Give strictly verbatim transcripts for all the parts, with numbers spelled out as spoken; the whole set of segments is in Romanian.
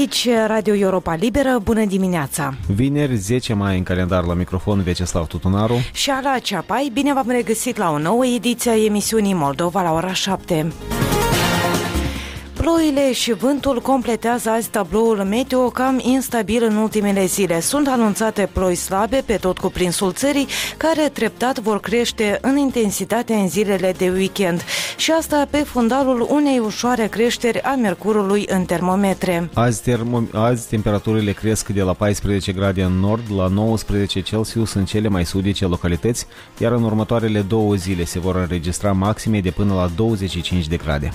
Aici Radio Europa Liberă, bună dimineața! Vineri, zece mai, în calendar, la microfon Vyacheslav Tutunaru și Ala Ceapai. Bine v-am regăsit la o nouă ediție a emisiunii Moldova la ora șapte. Ploile și vântul completează azi tabloul meteo cam instabil în ultimele zile. Sunt anunțate ploi slabe pe tot cuprinsul țării, care treptat vor crește în intensitate în zilele de weekend. Și asta pe fundalul unei ușoare creșteri a mercurului în termometre. Azi, termo- azi temperaturile cresc de la paisprezece grade în nord la nouăsprezece Celsius în cele mai sudice localități, iar în următoarele două zile se vor înregistra maxime de până la douăzeci și cinci de grade.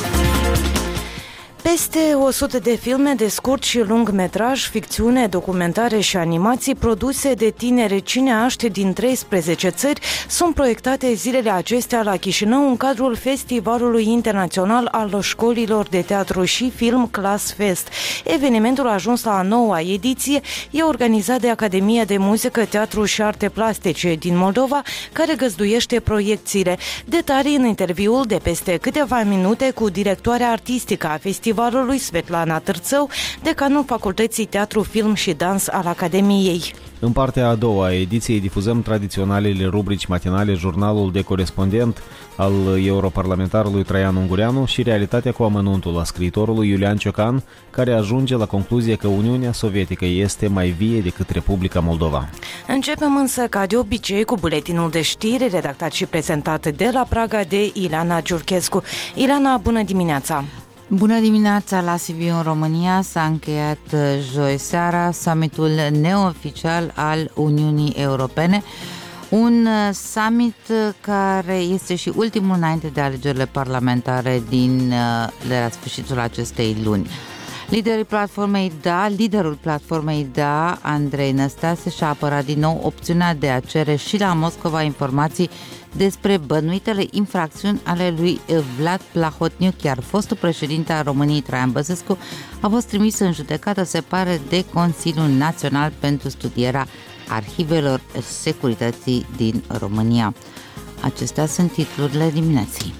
Peste o sută de filme de scurt și lung metraj, ficțiune, documentare și animații produse de tineri cineaști din treisprezece țări sunt proiectate zilele acestea la Chișinău în cadrul Festivalului Internațional al Școlilor de Teatru și Film Class Fest. Evenimentul a ajuns la a noua ediție, e organizat de Academia de Muzică, Teatru și Arte Plastice din Moldova, care găzduiește proiecțiile. Detalii în interviul de peste câteva minute cu directoarea artistică a festivalului, Festivalului Svetlana Târțău, decanul Facultății Teatru, Film și Dans al Academiei. În partea a doua a ediției difuzăm tradiționalele rubrici matinale, jurnalul de corespondent al europarlamentarului Traian Ungureanu și realitatea cu amănuntul a scriitorului Iulian Ciocan, care ajunge la concluzia că Uniunea Sovietică este mai vie decât Republica Moldova. Începem însă, ca de obicei, cu buletinul de știri, redactat și prezentat de la Praga de Ileana Giurchescu. Ileana, bună dimineața! Bună dimineața! La Sibiu, în România, s-a încheiat joi seara summitul neoficial al Uniunii Europene, un summit care este și ultimul înainte de alegerile parlamentare din de la sfârșitul acestei luni. Liderul platformei Da, liderul platformei Da, Andrei Năstase, și-a apărat din nou opțiunea de a cere și la Moscova informații despre bănuitele infracțiuni ale lui Vlad Plahotniuc, iar fostul președinte al României, Traian Băsescu, a fost trimis în judecată, se pare, de Consiliul Național pentru studierea arhivelor securității din România. Acestea sunt titlurile dimineții.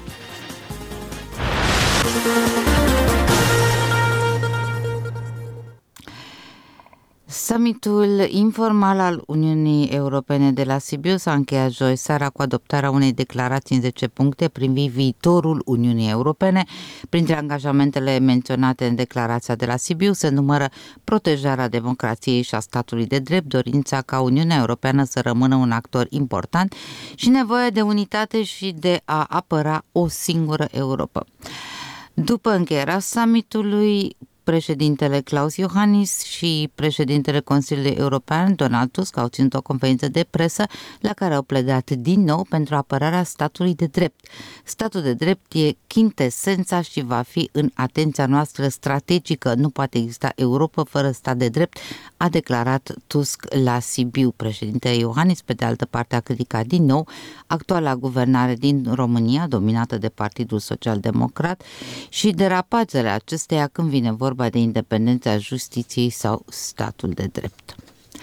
Summitul informal al Uniunii Europene de la Sibiu s-a încheiat joi seara cu adoptarea unei declarații în zece puncte privind viitorul Uniunii Europene. Printre angajamentele menționate în declarația de la Sibiu se numără protejarea democrației și a statului de drept, dorința ca Uniunea Europeană să rămână un actor important și nevoia de unitate și de a apăra o singură Europă. După încheierea summitului, președintele Klaus Iohannis și președintele Consiliului European, Donald Tusk, au ținut o conferință de presă la care au pledat din nou pentru apărarea statului de drept. Statul de drept e chintesența și va fi în atenția noastră strategică. Nu poate exista Europa fără stat de drept, a declarat Tusk la Sibiu. Președintele Iohannis, pe de altă parte, a criticat din nou actuala guvernare din România, dominată de Partidul Social Democrat, și derapajele acesteia când vine vorba de independența justiției sau statul de drept.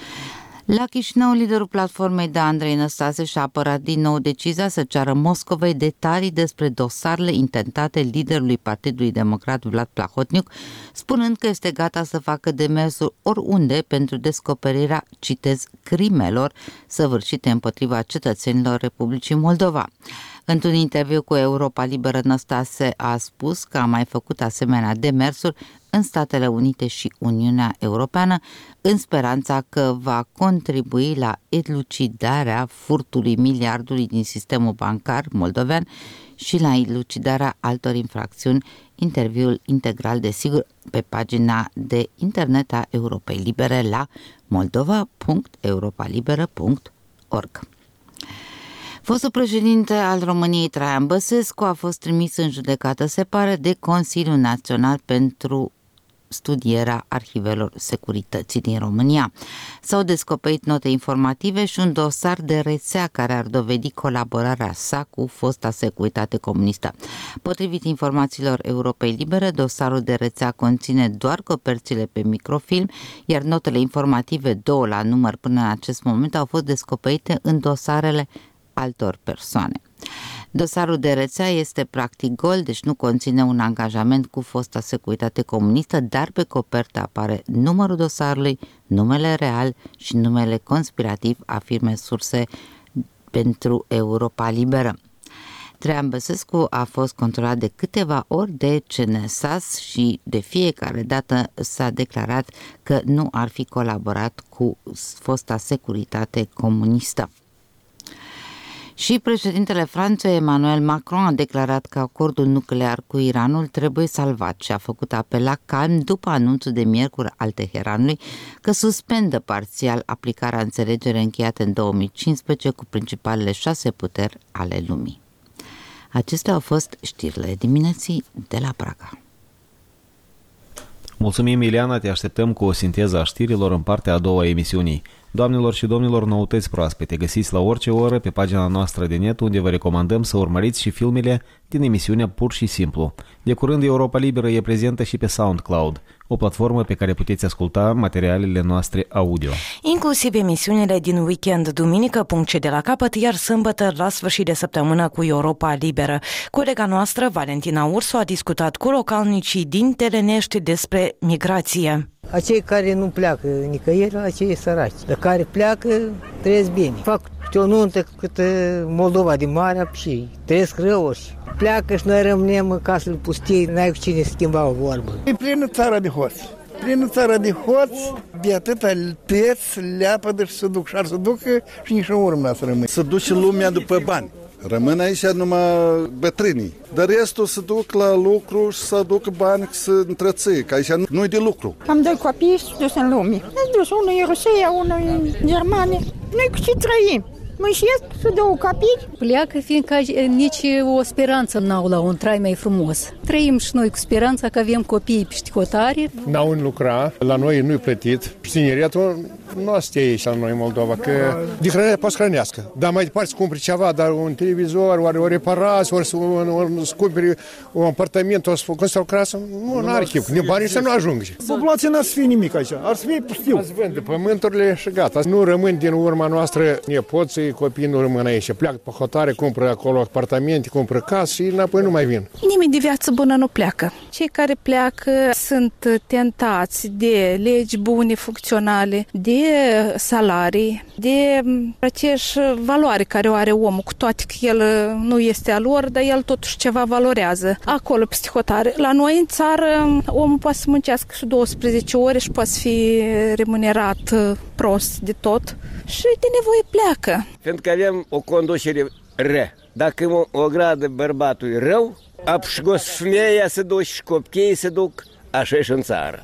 La Chișinău, liderul platformei Da, Andrei Năstase, și-a apărat din nou decizia să ceară Moscovei detalii despre dosarele intentate liderului Partidului Democrat Vlad Plahotniuc, spunând că este gata să facă demersuri oriunde pentru descoperirea, citez, crimelor săvârșite împotriva cetățenilor Republicii Moldova. Într-un interviu cu Europa Liberă, Năstase a spus că a mai făcut asemenea demersuri în Statele Unite și Uniunea Europeană, în speranța că va contribui la elucidarea furtului miliardului din sistemul bancar moldovean și la elucidarea altor infracțiuni. Interviul integral, desigur, pe pagina de internet a Europei Libere la moldova punct europa liberă punct org. Fostul președinte al României, Traian Băsescu, a fost trimis în judecată, se pare, de Consiliul Național pentru studierea arhivelor securității din România. S-au descoperit note informative și un dosar de rețea care ar dovedi colaborarea sa cu fosta securitate comunistă. Potrivit informațiilor Europei Libere, dosarul de rețea conține doar coperțile pe microfilm, iar notele informative, două la număr până în acest moment, au fost descoperite în dosarele altor persoane. Dosarul de rețea este practic gol, deci nu conține un angajament cu fosta securitate comunistă, dar pe copertă apare numărul dosarului, numele real și numele conspirativ, afirme surse pentru Europa Liberă. Traian Băsescu a fost controlat de câteva ori de C N S A S și de fiecare dată s-a declarat că nu ar fi colaborat cu fosta securitate comunistă. Și președintele Franței Emmanuel Macron a declarat că acordul nuclear cu Iranul trebuie salvat și a făcut apel la calm după anunțul de miercuri al Teheranului că suspendă parțial aplicarea înțelegerii încheiate în două mii cincisprezece cu principalele șase puteri ale lumii. Acestea au fost știrile dimineții de la Praga. Mulțumim, Ileana, te așteptăm cu o sinteză a știrilor în partea a doua a emisiunii. Doamnelor și domnilor, noutăți proaspete găsiți la orice oră pe pagina noastră de net, unde vă recomandăm să urmăriți și filmele din emisiunea Pur și Simplu. De curând, Europa Liberă e prezentă și pe SoundCloud, o platformă pe care puteți asculta materialele noastre audio. Inclusiv emisiunile din weekend, duminică, punct ce de la capăt, iar sâmbătă, la sfârșit de săptămână, cu Europa Liberă. Colega noastră, Valentina Ursu, a discutat cu localnicii din Telenești despre migrație. Acei care nu pleacă nicăieri, acei săraci. De care pleacă, trăiesc bine. Fac o nuntă cât Moldova din Marea și trăiesc rău și pleacă și noi rămânem în casele pustii, n-ai cu cine schimba o vorbă. E plină țara de hoți. Plină țara de hoți, de atâta tăți, leapădă și se duc. Și ar să ducă și nici în urmă să rămâne. Să duce lumea după bani. Rămân aici numai bătrânii. Dar restul se duc la lucru și să aducă bani să întreții, că aici nu e de lucru. Am doi copii și dus în lume. Am dus unul în Rusia, unul în Germania. Noi cu ce trăim? Muncesc și două copii. Pleacă fiindcă nici o speranță n-au la un trai mai frumos. Trăim și noi cu speranța că avem copii pșticotari. N-au în lucra, la noi nu-i plătit. Tineretul nu stă aici la noi în Moldova, că de hrănire poți hrănească. Dar mai departe să cumperi ceva, dar un televizor, ori o reparație, ori să, ori să cumperi un apartament, ori să construi o casă, nu are chip. Nici banii să nu ajungă. Populația n-ar să fie nimic aici, ar să fie pustiu. Ați vând pământurile și gata. Nu rămân din urma noastră nepoții, copiii nu rămân aici. Pleacă pe hotare, cumpără acolo apartamente, cumpără casă și înapoi nu mai vin. Nimeni de viață bună nu pleacă. Cei care pleacă sunt tentați de legi bune, funcționale, de salarii, de aceeași valoare care o are omul, cu toate că el nu este al lor, dar el totuși ceva valorează. Acolo, peste hotare. La noi, în țară, omul poate să muncească și douăsprezece ore și poate fi remunerat prost de tot și de nevoie pleacă. Pentru că avem o conducere rea. Dacă o, o gradă bărbatul e rău, apșgos femeia se duc și copiii se duc, așa și în țară.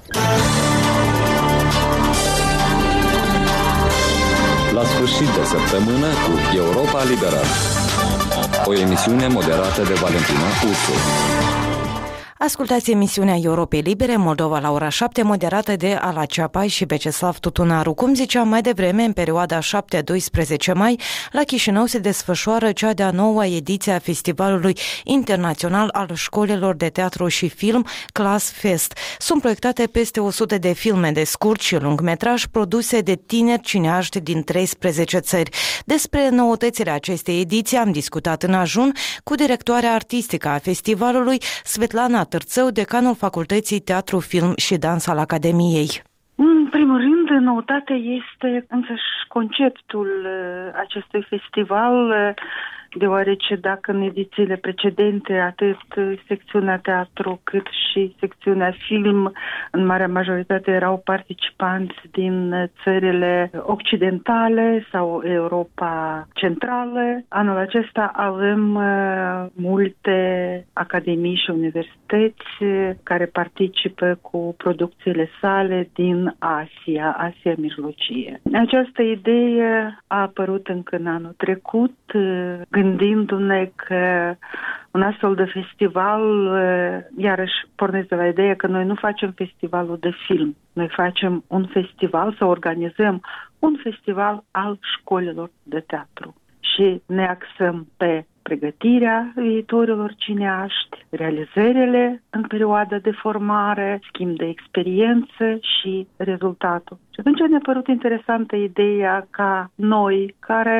La sfârșit de săptămână cu Europa Liberă. O emisiune moderată de Valentina Ursu. Ascultați emisiunea Europei Libere, Moldova la ora șapte, moderată de Ala Ceapai și Beceslav Tutunaru. Cum ziceam mai devreme, în perioada șapte doisprezece mai, la Chișinău se desfășoară cea de-a noua ediție a Festivalului Internațional al Școlilor de Teatru și Film, Class Fest. Sunt proiectate peste o sută de filme de scurt și lungmetraj produse de tineri cineaști din treisprezece țări. Despre noutățile acestei ediții am discutat în ajun cu directoarea artistică a festivalului, Svetlana Târțău, decanul Facultății Teatru, Film și Dans al Academiei. În primul rând, noutatea este însăși conceptul acestui festival, deoarece dacă în edițiile precedente atât secțiunea teatru cât și secțiunea film în marea majoritate erau participanți din țările occidentale sau Europa centrală, anul acesta avem uh, multe academii și universități care participă cu producțiile sale din Asia, Asia Mijlocie. Această idee a apărut încă în anul trecut, gândindu-ne că un astfel de festival, iarăși pornesc de la ideea că noi nu facem festivalul de film, noi facem un festival, să organizăm un festival al școlilor de teatru și ne axăm pe pregătirea viitorilor cineaști, realizările în perioada de formare, schimb de experiență și rezultatul. Și atunci ne-a părut interesantă ideea ca noi, care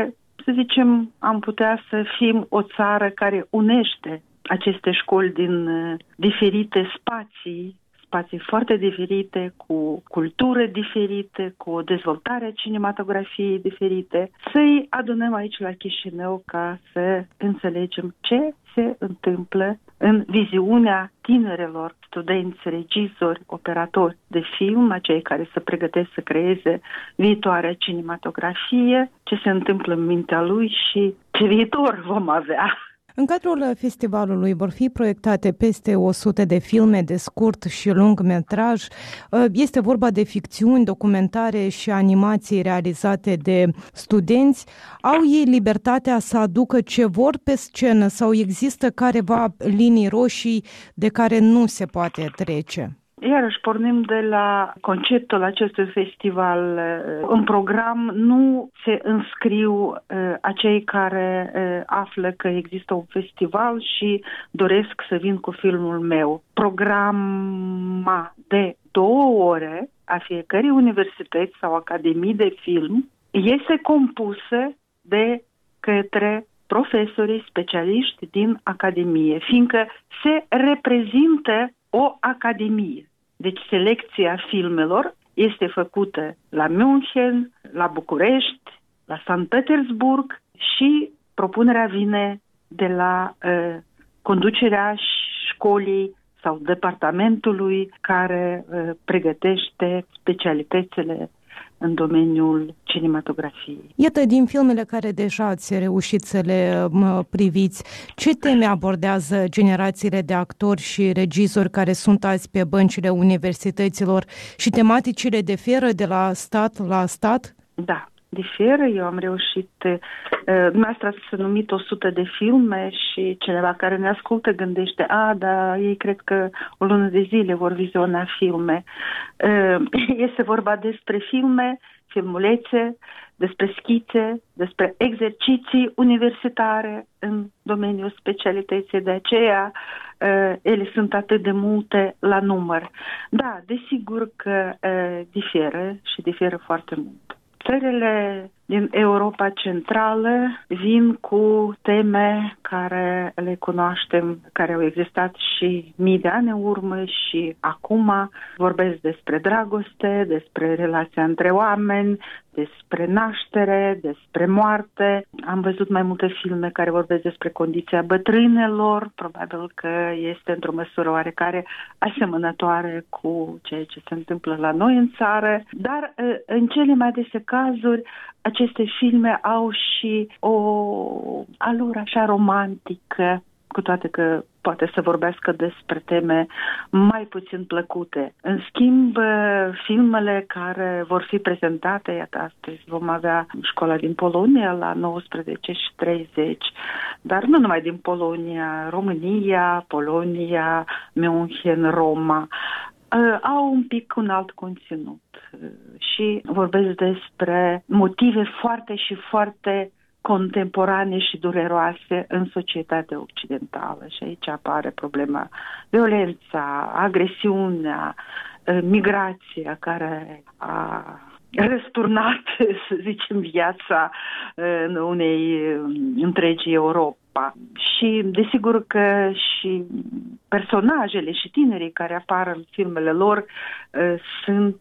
să zicem, am putea să fim o țară care unește aceste școli din diferite spații, spații foarte diferite, cu cultură diferite, cu o dezvoltare a cinematografiei diferite, să-i adunăm aici la Chișinău ca să înțelegem ce se întâmplă în viziunea tinerelor studenți, regizori, operatori de film, acei care se pregătesc să creeze viitoarea cinematografie, ce se întâmplă în mintea lui și ce viitor vom avea. În cadrul festivalului vor fi proiectate peste o sută de filme de scurt și lung metraj. Este vorba de ficțiuni, documentare și animații realizate de studenți. Au ei libertatea să aducă ce vor pe scenă sau există careva linii roșii de care nu se poate trece? Iarăși pornim de la conceptul acestui festival. În program nu se înscriu uh, acei care uh, află că există un festival și doresc să vin cu filmul meu. Programa de două ore a fiecărei universități sau academii de film este compusă de către profesorii specialiști din academie, fiindcă se reprezintă o academie. Deci selecția filmelor este făcută la München, la București, la Sankt Petersburg și propunerea vine de la uh, conducerea școlii sau departamentului care uh, pregătește specialitățile în domeniul cinematografiei. Iată, din filmele care deja ați reușit să le priviți, ce teme abordează generațiile de actori și regizori care sunt azi pe băncile universităților și tematicile diferă de la stat la stat? Da, diferă. Eu am reușit, dumneavoastră ați numit o sută de filme și cineva care ne ascultă gândește, a, dar ei cred că o lună de zile vor viziona filme. Este vorba despre filme, filmulețe, despre schițe, despre exerciții universitare în domeniul specialității, de aceea ele sunt atât de multe la număr. Da, desigur că diferă și diferă foarte mult. Țările din Europa Centrală vin cu teme care le cunoaștem, care au existat și mii de ani în urmă și acum. Vorbesc despre dragoste, despre relația între oameni, despre naștere, despre moarte. Am văzut mai multe filme care vorbesc despre condiția bătrânelor, probabil că este într-o măsură oarecare asemănătoare cu ceea ce se întâmplă la noi în țară, dar în cele mai dese cazuri aceste filme au și o alură așa romantică, cu toate că poate să vorbească despre teme mai puțin plăcute. În schimb, filmele care vor fi prezentate, iată, astăzi vom avea Școala din Polonia la nouăsprezece și treizeci, dar nu numai din Polonia, România, Polonia, München, Roma, au un pic un alt conținut și vorbesc despre motive foarte și foarte contemporane și dureroase în societatea occidentală. Și aici apare problema violența, agresiunea, migrația care a răsturnat, să zicem, viața în unei întregi Europa. Și desigur că și personajele și tinerii care apar în filmele lor sunt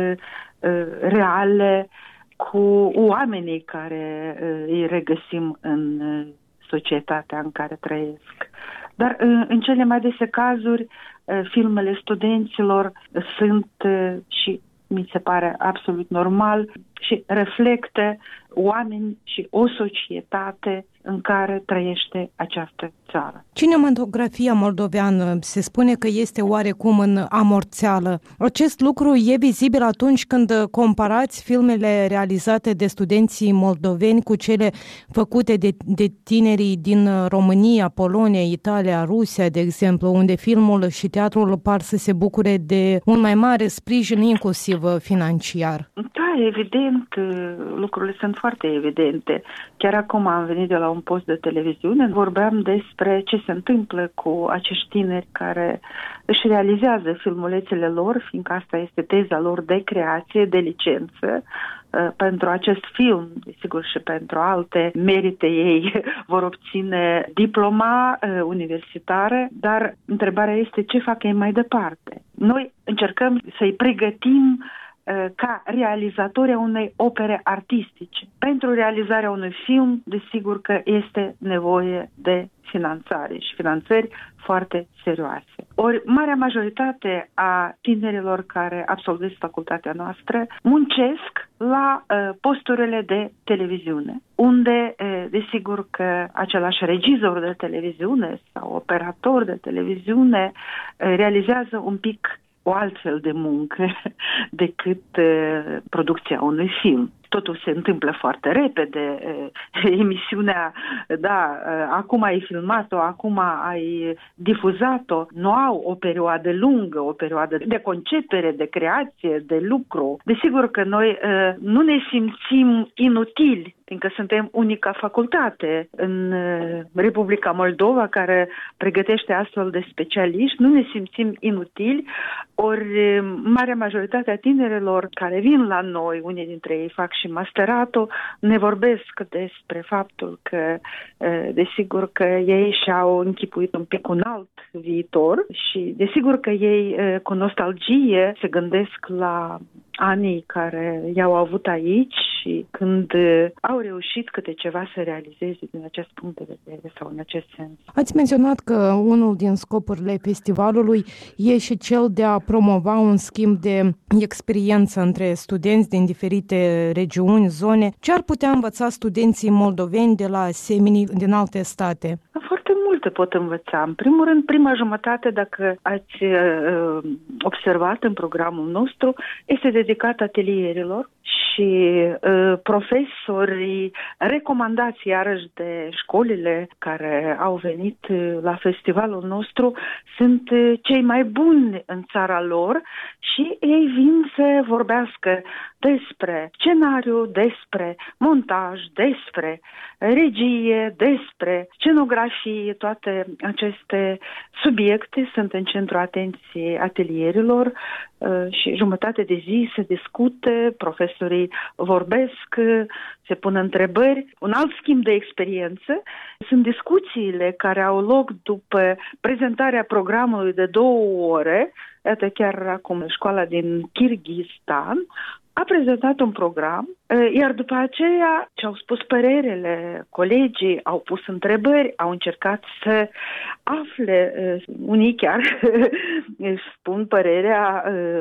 reale cu oamenii care îi regăsim în societatea în care trăiesc. Dar în cele mai dese cazuri, filmele studenților sunt și mi se pare absolut normal și reflectă oameni și o societate în care trăiește această țară. Cinematografia moldoveană se spune că este oarecum în amorțeală. Acest lucru e vizibil atunci când comparați filmele realizate de studenții moldoveni cu cele făcute de, de tinerii din România, Polonia, Italia, Rusia, de exemplu, unde filmul și teatrul par să se bucure de un mai mare sprijin, inclusiv financiar. Da, evident, lucrurile sunt foarte foarte evidente. Chiar acum am venit de la un post de televiziune, vorbeam despre ce se întâmplă cu acești tineri care își realizează filmulețele lor, fiindcă asta este teza lor de creație, de licență. Pentru acest film, desigur, și pentru alte merite ei vor obține diploma universitară, dar întrebarea este ce fac ei mai departe. Noi încercăm să-i pregătim ca realizatori a unei opere artistice. Pentru realizarea unui film, desigur că este nevoie de finanțare și finanțări foarte serioase. Ori, marea majoritate a tinerilor care absolvesc facultatea noastră muncesc la uh, posturile de televiziune, unde, uh, desigur că același regizor de televiziune sau operator de televiziune uh, realizează un pic o altfel de muncă decât uh, producția unui film. Totul se întâmplă foarte repede, emisiunea, da, acum ai filmat-o, acum ai difuzat-o, nu au o perioadă lungă, o perioadă de concepere, de creație, de lucru. Desigur că noi nu ne simțim inutili, fiindcă suntem unica facultate în Republica Moldova care pregătește astfel de specialiști, nu ne simțim inutili, ori marea majoritate a tinerilor care vin la noi, unii dintre ei fac și masteratul, ne vorbesc despre faptul că, desigur că ei și-au închipuit un pic un alt viitor și desigur că ei cu nostalgie se gândesc la anii care i-au avut aici și când au reușit câte ceva să realizeze din acest punct de vedere sau în acest sens. Ați menționat că unul din scopurile festivalului e și cel de a promova un schimb de experiență între studenți din diferite regiuni, zone. Ce ar putea învăța studenții moldoveni de la asemenii din alte state? Foarte multe pot învăța. În primul rând, prima jumătate, dacă ați uh, observat în programul nostru, este dedicat atelierilor și uh, profesorii recomandați iarăși de școlile care au venit la festivalul nostru sunt uh, cei mai buni în țara lor și ei vin să vorbească despre scenariu, despre montaj, despre regie, despre scenografie. Toate aceste subiecte sunt în centrul atenției atelierilor și jumătate de zi se discute, profesorii vorbesc, se pun întrebări. Un alt schimb de experiență sunt discuțiile care au loc după prezentarea programului de două ore. Iată, chiar acum școala din Kirghistan a prezentat un program, iar după aceea ce-au spus părerele, colegii au pus întrebări, au încercat să afle, unii chiar își spun părerea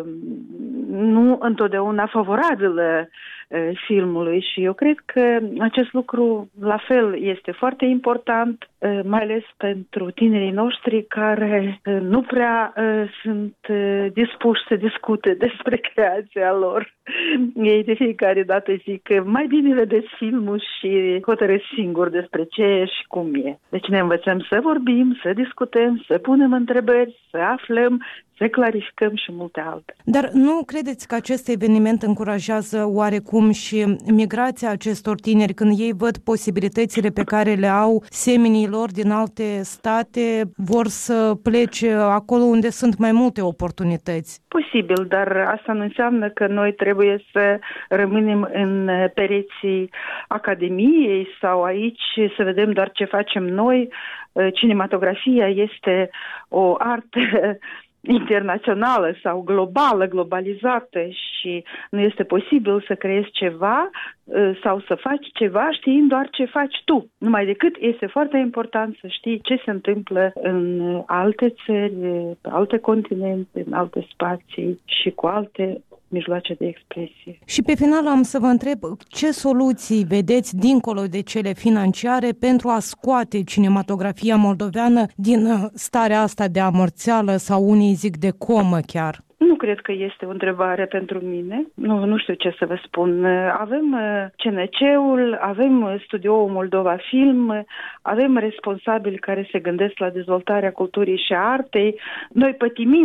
nu întotdeauna favorabilă filmului și eu cred că acest lucru la fel este foarte important, mai ales pentru tinerii noștri care nu prea sunt dispuși să discute despre creația lor. Ei de fiecare dată zic că mai bine vedeți filmul și hotărâți singur despre ce și cum e. Deci ne învățăm să vorbim, să discutăm, să punem întrebări, să aflăm, să clarificăm și multe altele. Dar nu credeți că acest eveniment încurajează oarecum și migrația acestor tineri când ei văd posibilitățile pe care le au semenii lor din alte state, vor să plece acolo unde sunt mai multe oportunități? Posibil, dar asta nu înseamnă că noi trebuie să rămânem în pereții Academiei sau aici să vedem doar ce facem noi. Cinematografia este o artă internațională sau globală, globalizată și nu este posibil să creezi ceva sau să faci ceva știind doar ce faci tu. Numai decât este foarte important să știi ce se întâmplă în alte țări, pe alte continente, în alte spații și cu alte mijloace de expresie. Și pe final am să vă întreb ce soluții vedeți dincolo de cele financiare pentru a scoate cinematografia moldoveană din starea asta de amorțeală sau unii zic de comă chiar? Nu cred că este o întrebare pentru mine. Nu, nu știu ce să vă spun. Avem C N C-ul, avem studioul Moldova Film, avem responsabili care se gândesc la dezvoltarea culturii și a artei. Noi pătimim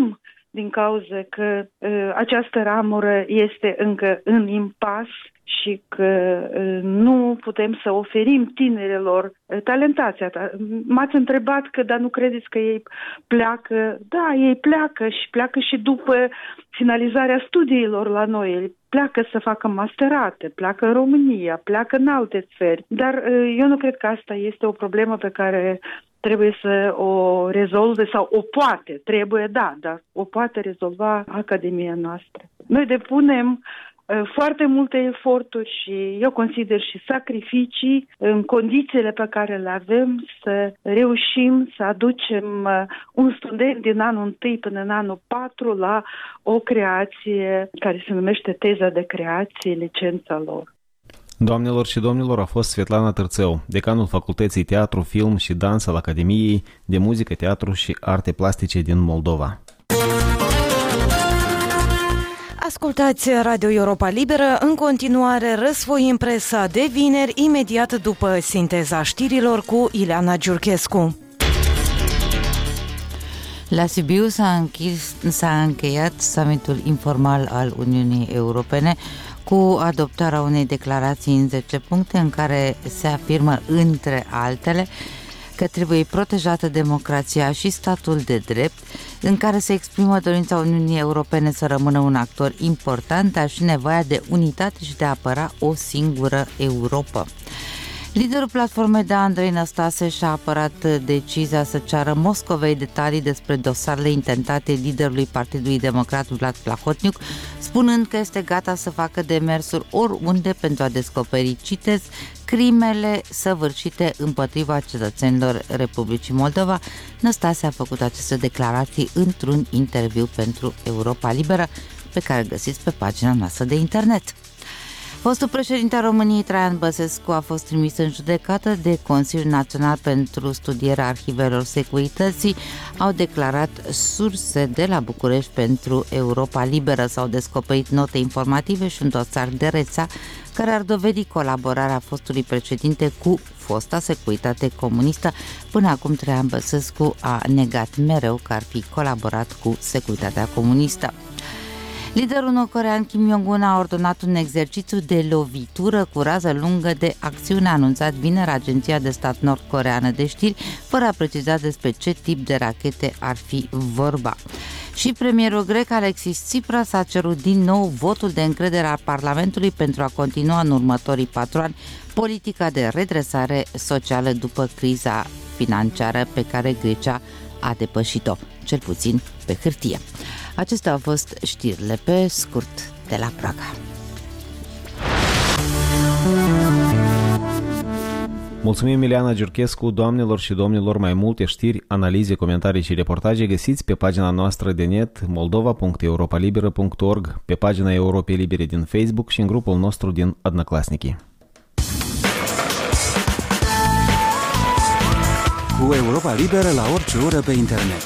din cauza că uh, această ramură este încă în impas și că uh, nu putem să oferim tinerilor uh, talentația. M-ați întrebat că, dar nu credeți că ei pleacă? Da, ei pleacă și pleacă și după finalizarea studiilor la noi. Ei pleacă să facă masterate, pleacă în România, pleacă în alte țări. Dar uh, eu nu cred că asta este o problemă pe care trebuie să o rezolve sau o poate, trebuie, da, dar o poate rezolva Academia noastră. Noi depunem foarte multe eforturi și eu consider și sacrificii în condițiile pe care le avem să reușim să aducem un student din anul întâi până în anul patru la o creație care se numește teza de creație, licența lor. Doamnelor și domnilor, a fost Svetlana Târțău, decanul Facultății Teatru, Film și Dans al Academiei de Muzică, Teatru și Arte Plastice din Moldova. Ascultați Radio Europa Liberă, în continuare Război în presa de vineri, imediat după sinteza știrilor cu Ileana Giurchescu. La Sibiu s-a, închis, s-a încheiat summitul informal al Uniunii Europene cu adoptarea unei declarații în zece puncte în care se afirmă, între altele, că trebuie protejată democrația și statul de drept, în care se exprimă dorința Uniunii Europene să rămână un actor important, dar și nevoia de unitate și de a apăra o singură Europă. Liderul platformei de Andrei Năstase și-a apărat decizia să ceară Moscovei detalii despre dosarele intentate liderului Partidului Democrat Vlad Plahotniuc, spunând că este gata să facă demersuri oriunde pentru a descoperi, citez, crimele săvârșite împotriva cetățenilor Republicii Moldova. Năstase a făcut aceste declarații într-un interviu pentru Europa Liberă, pe care îl găsiți pe pagina noastră de internet. Fostul președinte al României, Traian Băsescu, a fost trimis în judecată de Consiliul Național pentru Studierea Arhivelor Securității, au declarat surse de la București pentru Europa Liberă. S-au descoperit note informative și un dosar de rețea care ar dovedi colaborarea fostului președinte cu fosta securitate comunistă. Până acum, Traian Băsescu a negat mereu că ar fi colaborat cu securitatea comunistă. Liderul nord-corean Kim Jong-un a ordonat un exercițiu de lovitură cu rază lungă de acțiune, a anunțat vineri Agenția de Stat nord-coreană de știri, fără a preciza despre ce tip de rachete ar fi vorba. Și premierul grec Alexis Tsipras a cerut din nou votul de încredere al Parlamentului pentru a continua în următorii patru ani politica de redresare socială după criza financiară pe care Grecia a depășit-o, cel puțin pe hârtie. Acestea au fost știrile pe scurt de la Praga. Mulțumim, Ileana Giurchescu. Doamnelor și domnilor, mai multe știri, analize, comentarii și reportaje găsiți pe pagina noastră de net moldova punct europa liberă punct org, pe pagina Europei Libere din Facebook și în grupul nostru din Odnoklassniki. Cu Europa Liberă la orice oră pe internet.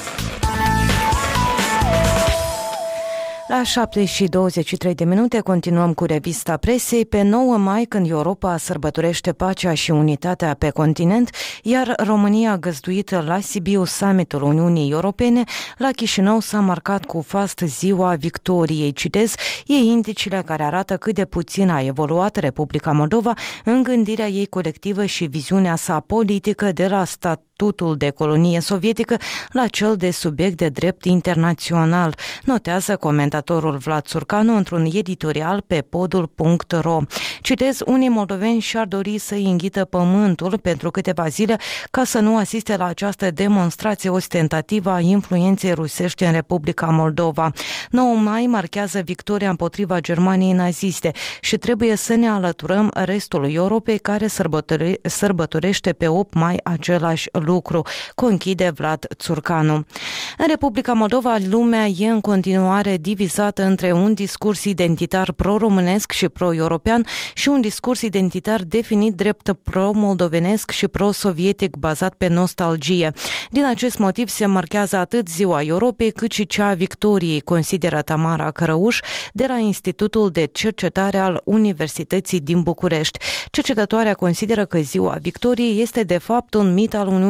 La șapte și douăzeci și trei de minute continuăm cu revista presei. Pe nouă mai, când Europa sărbătorește pacea și unitatea pe continent, iar România a găzduit la Sibiu summitul Uniunii Europene, la Chișinău s-a marcat cu fast ziua victoriei. Citez, e indicile care arată cât de puțin a evoluat Republica Moldova în gândirea ei colectivă și viziunea sa politică de la stat statutul de colonie sovietică la cel de subiect de drept internațional, notează comentatorul Vlad Țurcanu într-un editorial pe podul punct ro. Citez, unii moldoveni și-ar dori să-i înghită pământul pentru câteva zile ca să nu asiste la această demonstrație ostentativă a influenței rusești în Republica Moldova. nouă mai marchează victoria împotriva Germaniei naziste și trebuie să ne alăturăm restului Europei care sărbători, sărbătorește pe opt mai același lucru, conchide Vlad Țurcanu. În Republica Moldova, lumea e în continuare divizată între un discurs identitar pro-românesc și pro-european și un discurs identitar definit drept pro-moldovenesc și pro-sovietic bazat pe nostalgie. Din acest motiv se marchează atât Ziua Europei cât și cea a victoriei, consideră Tamara Cărăuș de la Institutul de Cercetare al Universității din București. Cercetătoarea consideră că Ziua Victoriei este de fapt un mit al Uniunii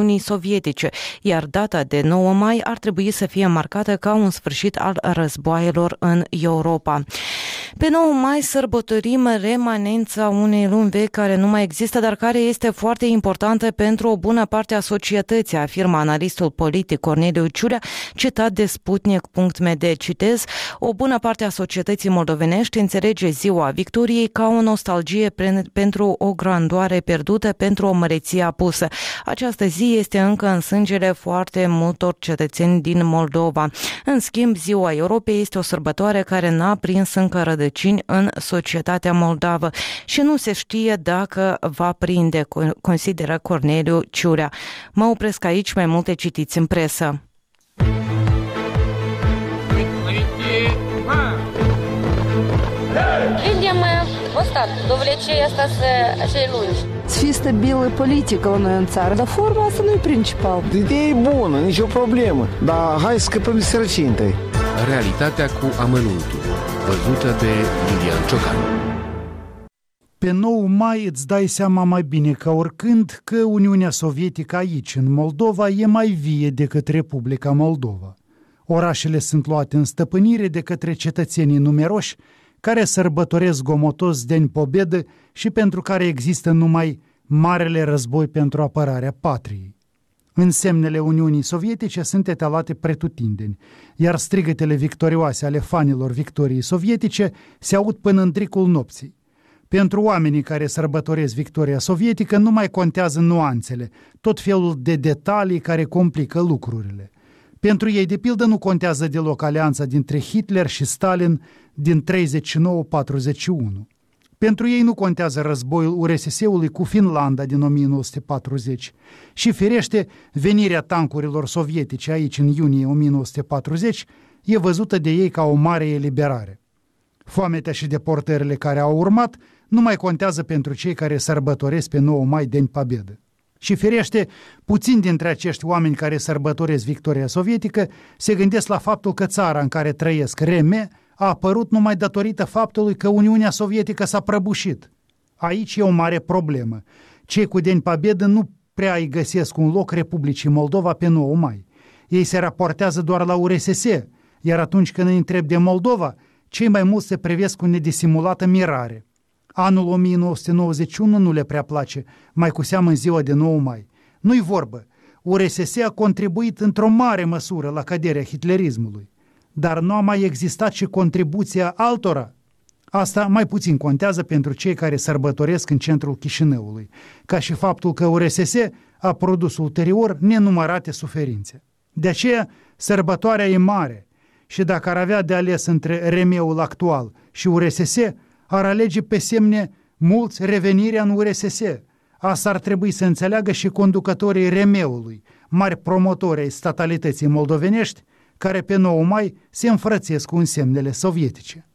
Uniunii Sovietice, iar data de nouă mai ar trebui să fie marcată ca un sfârșit al războaielor în Europa. Pe nouă mai sărbătorim remanența unei lumi vechi care nu mai există, dar care este foarte importantă pentru o bună parte a societății, afirmă analistul politic Corneliu Ciurea, citat de Sputnik punct m d. Citez: o bună parte a societății moldovenești înțelege Ziua Victoriei ca o nostalgie pentru o grandoare pierdută, pentru o măreție apusă. Această zi este încă în sângele foarte multor cetățeni din Moldova. În schimb, Ziua Europei este o sărbătoare care n-a prins încă rădăcini în societatea moldavă și nu se știe dacă va prinde, consideră Corneliu Ciurea. Mă opresc aici, mai multe citiți în presă. Видим ăsta, довлече asta să acei lungi. Să fie stabilă politică la noi în țară, dar forma asta nu e principal. Ideea e bună, nicio problemă, dar hai să scăpăm de sărăcie întâi. Realitatea cu amănuntul, văzută de Iulian Ciocan. Pe nouă mai îți dai seama mai bine ca oricând că Uniunea Sovietică aici, în Moldova, e mai vie decât Republica Moldova. Orașele sunt luate în stăpânire de către cetățenii numeroși care sărbătoresc gomotos de-n pobedă și pentru care există numai marele război pentru apărarea patriei. Însemnele Uniunii Sovietice sunt etalate pretutindeni, iar strigătele victorioase ale fanilor victoriei sovietice se aud până în tricul nopții. Pentru oamenii care sărbătoresc victoria sovietică nu mai contează nuanțele, tot felul de detalii care complică lucrurile. Pentru ei, de pildă, nu contează deloc alianța dintre Hitler și Stalin din treizeci și nouă patruzeci și unu. Pentru ei nu contează războiul U R S S-ului cu Finlanda din o mie nouă sute patruzeci și, firește, venirea tancurilor sovietice aici în iunie o mie nouă sute patruzeci e văzută de ei ca o mare eliberare. Foametea și deportările care au urmat nu mai contează pentru cei care sărbătoresc pe nouă mai de-n pobedă. Și firește, puțini dintre acești oameni care sărbătoresc victoria sovietică se gândesc la faptul că țara în care trăiesc R M a apărut numai datorită faptului că Uniunea Sovietică s-a prăbușit. Aici e o mare problemă. Cei cu de-n pobedă nu prea îi găsesc un loc Republicii Moldova pe nouă mai. Ei se raportează doar la U R S S, iar atunci când îi întreb de Moldova, cei mai mulți se privesc cu nedisimulată mirare. Anul o mie nouă sute nouăzeci și unu nu le prea place, mai cu seamă în ziua de nouă mai. Nu-i vorbă, U R S S a contribuit într-o mare măsură la căderea hitlerismului, dar nu a mai existat și contribuția altora. Asta mai puțin contează pentru cei care sărbătoresc în centrul Chișinăului, ca și faptul că U R S S a produs ulterior nenumărate suferințe. De aceea, sărbătoarea e mare și dacă ar avea de ales între R M-ul actual și U R S S, ar alege pe semne mulți revenirea în U R S S. Asta ar trebui să înțeleagă și conducătorii R M-ului, mari promotori ai statalității moldovenești, care pe nouă mai se înfrățesc cu însemnele sovietice.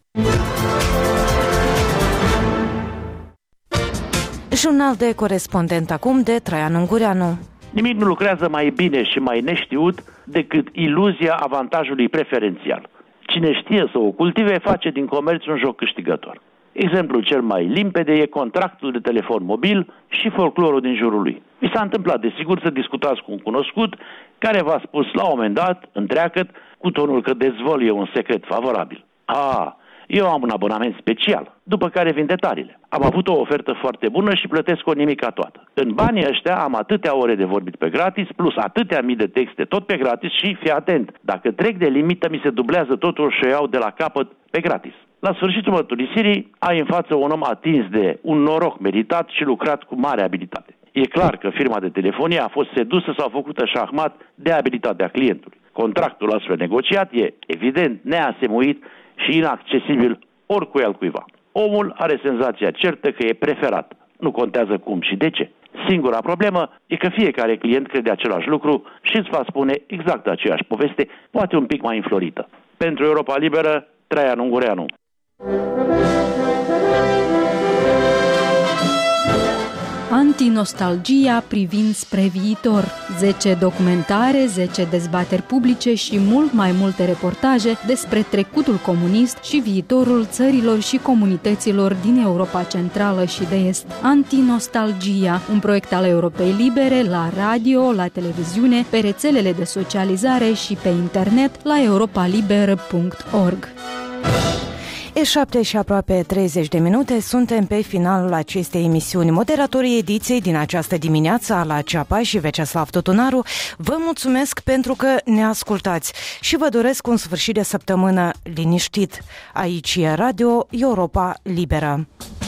Jurnal de corespondent acum de Traian Ungureanu. Nimic nu lucrează mai bine și mai neștiut decât iluzia avantajului preferențial. Cine știe să o cultive face din comerț un joc câștigător. Exemplul cel mai limpede e contractul de telefon mobil și folclorul din jurul lui. Mi s-a întâmplat, desigur, să discutați cu un cunoscut care v-a spus la un moment dat, întreagăt, cu tonul că dezvăluie un secret favorabil. A, eu am un abonament special, după care vin detaliile. Am avut o ofertă foarte bună și plătesc o nimica toată. În banii ăștia am atâtea ore de vorbit pe gratis, plus atâtea mii de texte tot pe gratis și, fii atent, dacă trec de limită, mi se dublează totul și o iau de la capăt pe gratis. La sfârșitul mărturisirii, ai în față un om atins de un noroc meritat și lucrat cu mare abilitate. E clar că firma de telefonie a fost sedusă sau făcută șahmat de abilitatea clientului. Contractul astfel negociat e, evident, neasemuit și inaccesibil oricui altcuiva. Omul are senzația certă că e preferat. Nu contează cum și de ce. Singura problemă e că fiecare client crede același lucru și îți va spune exact aceeași poveste, poate un pic mai înflorită. Pentru Europa Liberă, Traian Ungureanu. Antinostalgia privind spre viitor. zece documentare, zece dezbateri publice și mult mai multe reportaje despre trecutul comunist și viitorul țărilor și comunităților din Europa Centrală și de Est. Antinostalgia, un proiect al Europei Libere la radio, la televiziune, pe rețelele de socializare și pe internet la europa liberă punct org. E șapte și aproape treizeci de minute, suntem pe finalul acestei emisiuni. Moderatorii ediției din această dimineață, Ala Ceapa și Veceslav Tutunaru, vă mulțumesc pentru că ne ascultați și vă doresc un sfârșit de săptămână liniștit. Aici e Radio Europa Liberă.